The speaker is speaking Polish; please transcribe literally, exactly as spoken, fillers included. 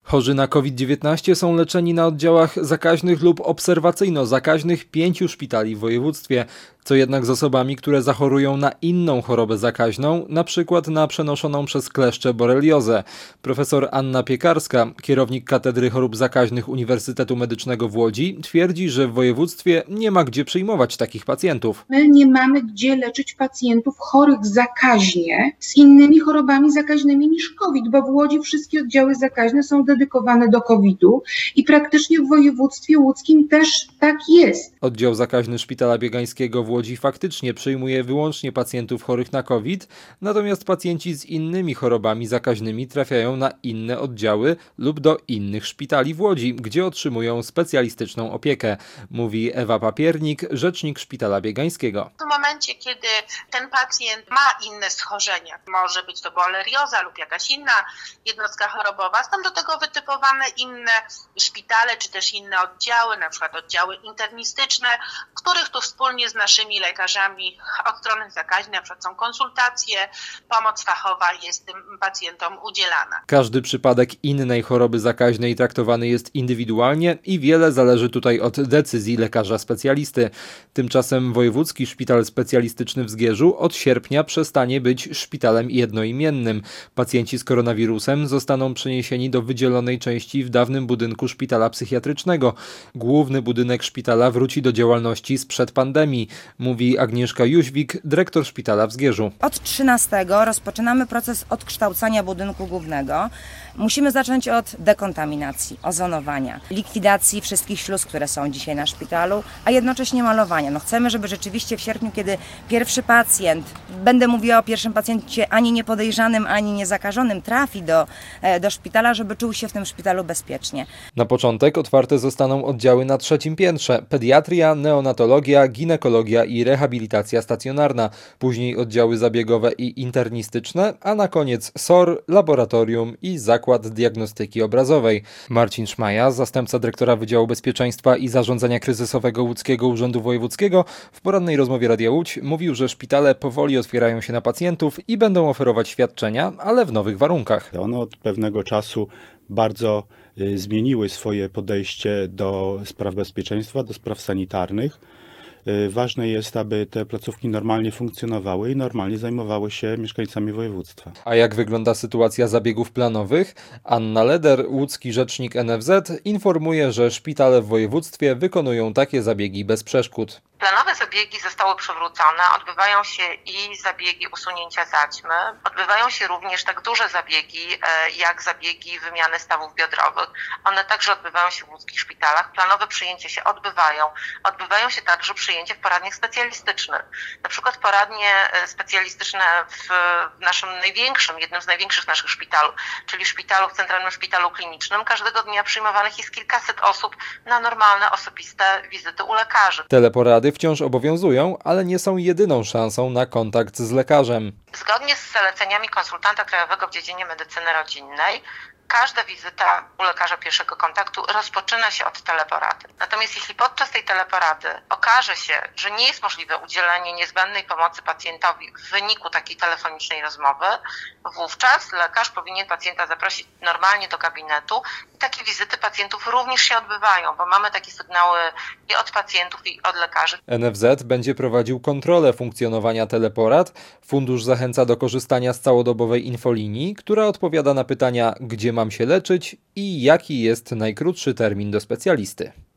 Chorzy na COVID dziewiętnaście są leczeni na oddziałach zakaźnych lub obserwacyjno-zakaźnych pięciu szpitali w województwie, co jednak z osobami, które zachorują na inną chorobę zakaźną, na przykład na przenoszoną przez kleszcze boreliozę. Profesor Anna Piekarska, kierownik Katedry Chorób Zakaźnych Uniwersytetu Medycznego w Łodzi, twierdzi, że w województwie nie ma gdzie przyjmować takich pacjentów. My nie mamy gdzie leczyć pacjentów chorych zakaźnie z innymi chorobami zakaźnymi niż COVID, bo w Łodzi wszystkie oddziały zakaźne są dedykowane do kowida i praktycznie w województwie łódzkim też tak jest. Oddział zakaźny Szpitala Biegańskiego w Łodzi faktycznie przyjmuje wyłącznie pacjentów chorych na COVID, natomiast pacjenci z innymi chorobami zakaźnymi trafiają na inne oddziały lub do innych szpitali w Łodzi, gdzie otrzymują specjalistyczną opiekę, mówi Ewa Papiernik, rzecznik Szpitala Biegańskiego. W momencie, kiedy ten pacjent ma inne schorzenia, może być to borelioza lub jakaś inna jednostka chorobowa, są do tego wytypowane inne szpitale czy też inne oddziały, na przykład oddziały internistyczne, w których tu wspólnie z naszymi lekarzami od strony zakaźnej na przykład są konsultacje, pomoc fachowa jest tym pacjentom udzielana. Każdy przypadek innej choroby zakaźnej traktowany jest indywidualnie i wiele zależy tutaj od decyzji lekarza specjalisty. Tymczasem Wojewódzki Szpital Specjalistyczny w Zgierzu od sierpnia przestanie być szpitalem jednoimiennym. Pacjenci z koronawirusem zostaną przeniesieni do wydzielonej części w dawnym budynku szpitala psychiatrycznego. Główny budynek szpitala wróci do działalności sprzed pandemii, mówi Agnieszka Jóźwik, dyrektor szpitala w Zgierzu. Od trzynastego rozpoczynamy proces odkształcania budynku głównego. Musimy zacząć od dekontaminacji, ozonowania, likwidacji wszystkich śluz, które są dzisiaj na szpitalu, a jednocześnie malowania. No chcemy, żeby rzeczywiście w sierpniu, kiedy pierwszy pacjent, będę mówiła o pierwszym pacjencie ani niepodejrzanym, ani niezakażonym, trafi do, do szpitala, żeby czuł się w tym szpitalu bezpiecznie. Na początek otwarte zostaną oddziały na trzecim piętrze: pediatria, neonatologia, ginekologia i rehabilitacja stacjonarna, później oddziały zabiegowe i internistyczne, a na koniec S O R, laboratorium i zakład diagnostyki obrazowej. Marcin Szmaja, zastępca dyrektora Wydziału Bezpieczeństwa i Zarządzania Kryzysowego Łódzkiego Urzędu Wojewódzkiego, w porannej rozmowie Radia Łódź mówił, że szpitale powoli otwierają się na pacjentów i będą oferować świadczenia, ale w nowych warunkach. One od pewnego czasu bardzo y, zmieniły swoje podejście do spraw bezpieczeństwa, do spraw sanitarnych. Y, ważne jest, aby te placówki normalnie funkcjonowały i normalnie zajmowały się mieszkańcami województwa. A jak wygląda sytuacja zabiegów planowych? Anna Leder, łódzki rzecznik N F Z, informuje, że szpitale w województwie wykonują takie zabiegi bez przeszkód. Planowe zabiegi zostały przywrócone, odbywają się i zabiegi usunięcia zaćmy, odbywają się również tak duże zabiegi, jak zabiegi wymiany stawów biodrowych. One także odbywają się w łódzkich szpitalach. Planowe przyjęcia się odbywają. Odbywają się także przyjęcia w poradniach specjalistycznych. Na przykład poradnie specjalistyczne w naszym największym, jednym z największych naszych szpitalu, czyli szpitalu, w Centralnym Szpitalu Klinicznym, każdego dnia przyjmowanych jest kilkaset osób na normalne, osobiste wizyty u lekarzy. Teleporady wciąż obowiązują, ale nie są jedyną szansą na kontakt z lekarzem. Zgodnie z zaleceniami konsultanta krajowego w dziedzinie medycyny rodzinnej, każda wizyta u lekarza pierwszego kontaktu rozpoczyna się od teleporady. Natomiast jeśli podczas tej teleporady okaże się, że nie jest możliwe udzielenie niezbędnej pomocy pacjentowi w wyniku takiej telefonicznej rozmowy, wówczas lekarz powinien pacjenta zaprosić normalnie do gabinetu i takie wizyty pacjentów również się odbywają, bo mamy takie sygnały i od pacjentów, i od lekarzy. N F Z będzie prowadził kontrolę funkcjonowania teleporad. Fundusz zachęca do korzystania z całodobowej infolinii, która odpowiada na pytania, gdzie mam się leczyć i jaki jest najkrótszy termin do specjalisty.